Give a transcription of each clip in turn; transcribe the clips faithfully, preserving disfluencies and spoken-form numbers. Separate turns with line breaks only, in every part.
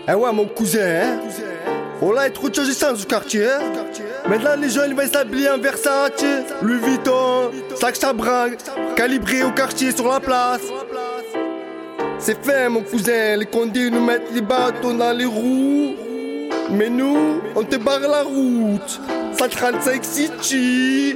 Eh ouais, mon cousin, hein. On a trop de choses dans ce quartier. Hein? Maintenant, les jeunes ils vont s'habiller en Versace, Louis Vuitton, sac Chabringue, calibré au quartier sur la place. C'est fait, mon cousin. Les condés nous mettent les bâtons dans les roues. Mais nous, on te barre la route. Ça trente-cinq City.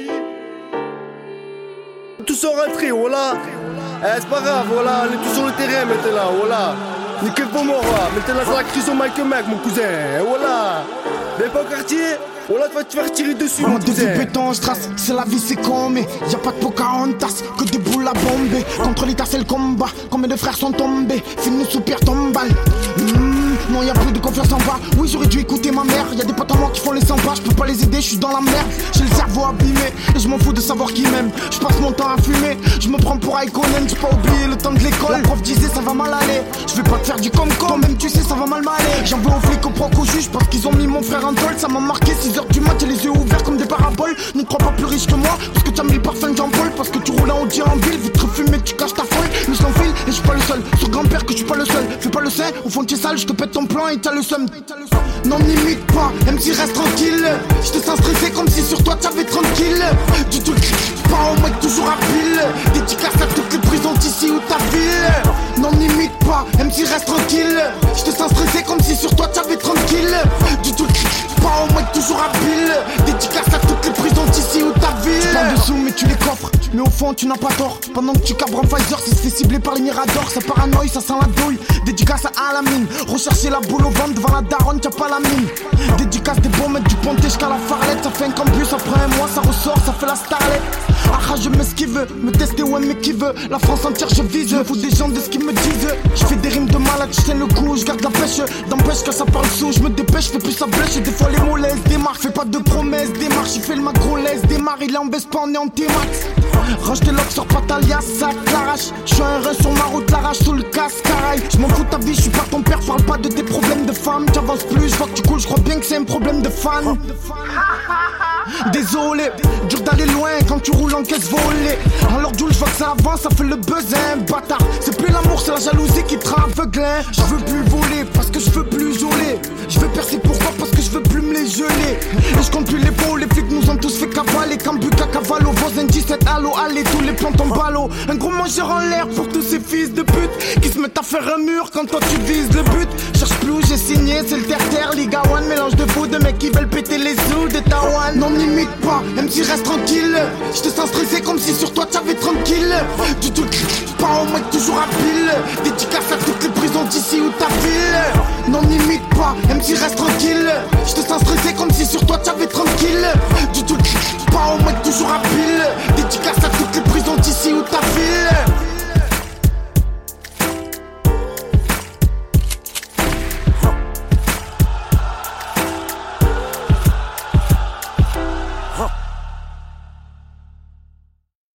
Tous sont rentrés, voilà. Eh, c'est pas grave, voilà. On est tous sur le terrain maintenant, voilà. Nickel pour moi, maintenant c'est la crise au Mike Mac, mon cousin, et voilà. Mais pas au quartier, voilà, tu vas te faire tirer dessus, mon cousin.
Des béton, strass, c'est la vie, c'est comme. Y'a pas de Pocahontas, que des boules à bomber. Contre l'État, c'est le combat. Combien de frères sont tombés, finis sous pierre tombale. Mmh. Non, y'a plus de confiance en bas. Oui, j'aurais dû écouter ma mère. Y'a des potes à moi qui font les cent pas. J'peux pas les aider, j'suis dans la merde. J'ai le cerveau abîmé et j'm'en fous de savoir qui m'aime. J'passe mon temps à fumer. J'me prends pour Iconen. J'ai pas oublié le temps de l'école. La prof disait ça va mal aller. J'vais pas te faire du com-com. Toi-même tu sais ça va mal m'aller. J'en veux aux flics, au proc, au juge. Parce qu'ils ont mis mon frère en tôle. Ça m'a marqué six heures du mat. J'ai les yeux ouverts comme des paraboles. Ne crois pas plus riche que moi. Parce que t'as mis le parfum de Jean-Paul. Parce que tu roules en Audi en ville. Vitre fumée, tu caches ta folle. Mais je l'enfile et j'suis pas le seul. Sur grand-père que j'suis pas le seul. Fais pas le sein. Au fond t'es sale. J'te pète ton plan et t'as le seum. Non n'imite pas, M C reste tranquille. Je te sens stressé comme si sur toi t'avais tranquille. Tu te pas au mec toujours à pile. Dédicace à toutes les prisons d'ici ou ta ville. Non n'imite pas, M C reste tranquille. Je te sens stressé comme si sur toi t'avais tranquille. Tu te pas au mec toujours à pile. Dédicace à toutes les prisons d'ici ou ta ville. Tu parles dessous mais tu les coffres. Mais au fond tu n'as pas tort. Pendant que tu cabres en Pfizer, si se fait cibler par les miradors. Ça paranoïe, ça sent la douille. Dédicace à Alamine. Rechercher la boule au ventre devant la daronne, t'as pas la mine. Dédicace des bons mecs du ponté jusqu'à la farlette. Ça fait un campus, après un mois ça ressort, ça fait la starlette. Ah je m'esquive, me tester ouais mais qui veut. La France entière je vise, je fous des gens de ce qu'ils me disent. Je fais des rimes de malade, je tiens le coup, je garde la pêche. D'empêche que ça parle sous, je me dépêche, fais plus sa blèche. Et des fois les mots laissent démarre, fais pas de promesses, démarche. Il fait le macro laisse, démarre, il est en baisse pas, on est en T-Max. Range tes locks sur Patalia, ça t'arrache. J'suis un rein sur ma route, l'arrache sous le casse caraï. J'm'en fous ta vie, j'suis pas ton père, parle pas de tes problèmes de femme. T'avances plus, j'vois que tu coules, j'crois bien que c'est un problème de fan. Désolé, dur d'aller loin quand tu roules en caisse volée. Alors Jules, j'vois que ça avance, ça fait le buzz, hein, bâtard. C'est plus l'amour, c'est la jalousie qui te rend aveugle, hein. Je veux plus voler parce que je veux plus geler. Je veux percer pourquoi parce que je veux plus me les geler. Et je compte plus les pots, les flics nous ont tous fait cavaler. Cambuc à Cavallo, voisin dix-sept, allô, allez, tous les plans tombent ballot. Un gros mangeur en l'air pour tous ces fils de pute qui se mettent à faire un mur quand toi tu vises le but. Cherche plus où j'ai signé, c'est le terre-terre, Liga One. Mélange de faux, de mecs qui veulent péter les sous de Tawan. Non n'imite pas, M C reste tranquille. Je te sens stressé comme si sur toi t'avais tranquille. Tu te pas au mec toujours à pile. Dédicace à toutes les prisons d'ici ou ta ville. Non n'imite pas, M C reste tranquille. Je te sens stressé comme si sur toi t'avais tranquille.